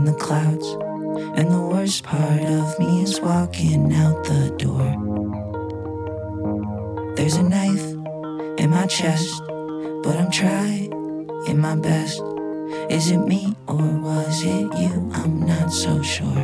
the clouds, and the worst part of me is walking out the door. There's a knife in my chest, but I'm trying my best. Is it me or was it you? I'm not so sure.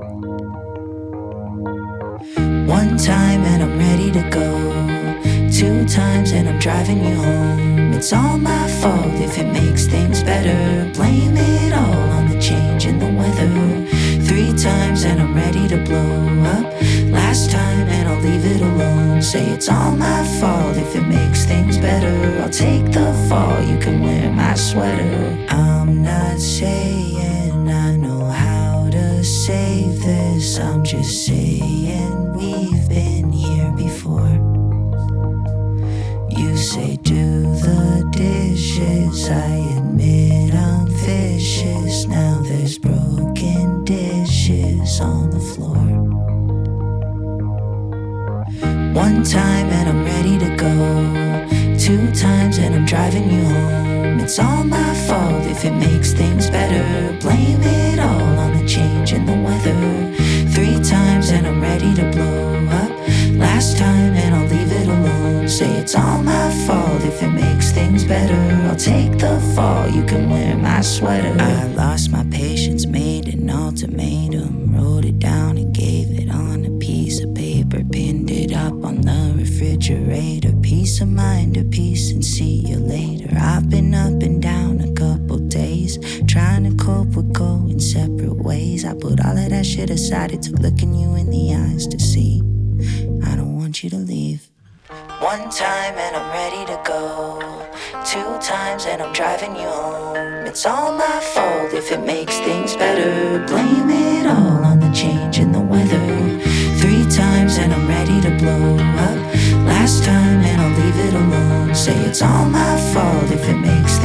One time and I'm ready to go. 2 times and I'm driving you home. It's all my fault if it makes things better. Blame it all on the change in the weather. 3 times and I'm ready to blow up. Last time and I'll leave it alone. Say it's all my fault if it makes things better. I'll take the fall, you can wear my sweater. I'm not saying I know how to save this. I'm just saying we've been here before. You say do the dishes, I admit I'm vicious. Now there's broken dishes on the floor. 1 time and I'm ready to go. 2 times and I'm driving you home. It's all my fault if it makes things better. Blame it all on the change in the weather. 3 times and I'm ready to blow up. Last time and I'll leave it alone. Say it's all my fault if it makes things better. I'll take the fall, you can wear my sweater. I lost my patience, made an ultimatum. Wrote it down and gave it on a piece of paper. Pinned it up on the refrigerator. Peace of mind or peace and see you later. I've been up and down a couple days, trying to cope with going separate ways. I put all of that shit aside. It took looking you in the eyes to see I don't want you to leave. 1 time and I'm ready to go. 2 times and I'm driving you home. It's all my fault if it makes things better. Blame it all on the change in the weather. 3 times and I'm ready to blow up. Last time and I'll leave it alone. Say it's all my fault if it makes